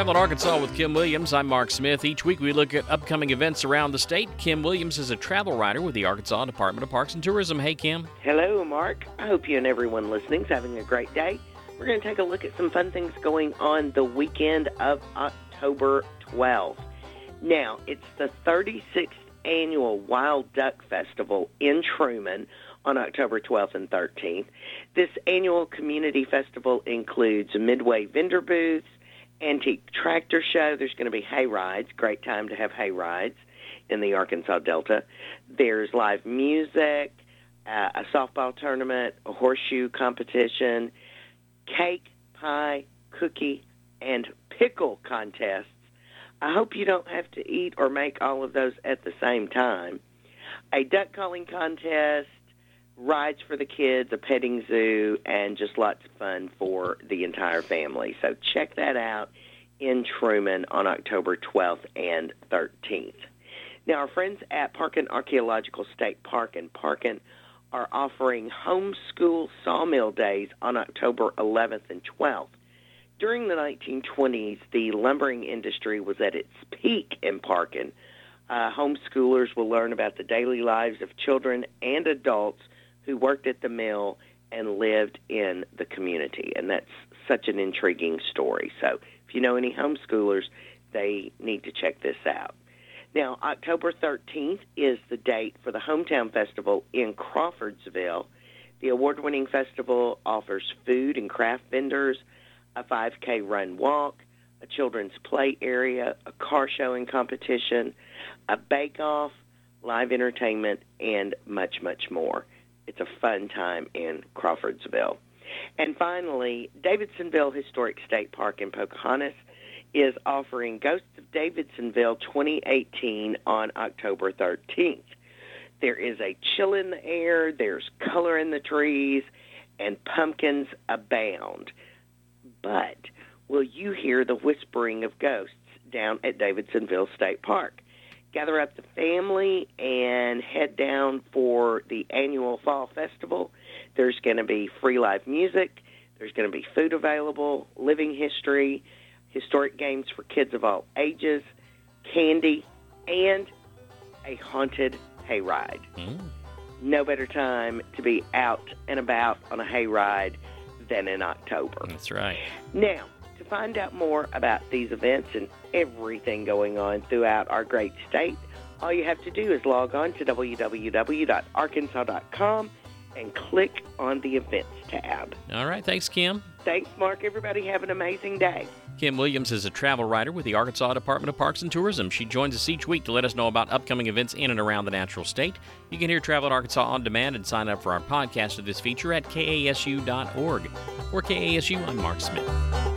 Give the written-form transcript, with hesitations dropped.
Travel in Arkansas with Kim Williams. I'm Mark Smith. Each week we look at upcoming events around the state. Kim Williams is a travel writer with the Arkansas Department of Parks and Tourism. Hey, Kim. Hello, Mark. I hope you and everyone listening is having a great day. We're going to take a look at some fun things going on the weekend of October 12th. Now, it's the 36th annual Wild Duck Festival in Trumann on October 12th and 13th. This annual community festival includes Midway vendor booths, antique tractor show. There's going to be hay rides. Great time to have hay rides in the Arkansas Delta. There's live music, a softball tournament, a horseshoe competition, cake, pie, cookie, and pickle contests. I hope you don't have to eat or make all of those at the same time. A duck calling contest, rides for the kids, a petting zoo, and just lots of fun for the entire family. So check that out in Trumann on October 12th and 13th. Now, our friends at Parkin Archaeological State Park in Parkin are offering homeschool sawmill days on October 11th and 12th. During the 1920s, the lumbering industry was at its peak in Parkin. Homeschoolers will learn about the daily lives of children and adults who worked at the mill and lived in the community. And that's such an intriguing story. So if you know any homeschoolers, they need to check this out. Now, October 13th is the date for the Hometown Festival in Crawfordsville. The award-winning festival offers food and craft vendors, a 5K run walk, a children's play area, a car showing competition, a bake-off, live entertainment, and much, much more. It's a fun time in Crawfordsville. And finally, Davidsonville Historic State Park in Pocahontas is offering Ghosts of Davidsonville 2018 on October 13th. There is a chill in the air, there's color in the trees, and pumpkins abound. But will you hear the whispering of ghosts down at Davidsonville State Park? Gather up the family and head down for the annual Fall Festival. There's going to be free live music. There's going to be food available, living history, historic games for kids of all ages, candy, and a haunted hayride. No better time to be out and about on a hayride than in October. That's right. Now, to find out more about these events and everything going on throughout our great state, all you have to do is log on to www.arkansas.com and click on the Events tab. All right. Thanks, Kim. Thanks, Mark. Everybody have an amazing day. Kim Williams is a travel writer with the Arkansas Department of Parks and Tourism. She joins us each week to let us know about upcoming events in and around the natural state. You can hear Travel in Arkansas on demand and sign up for our podcast of this feature at kasu.org. For KASU, I'm Mark Smith.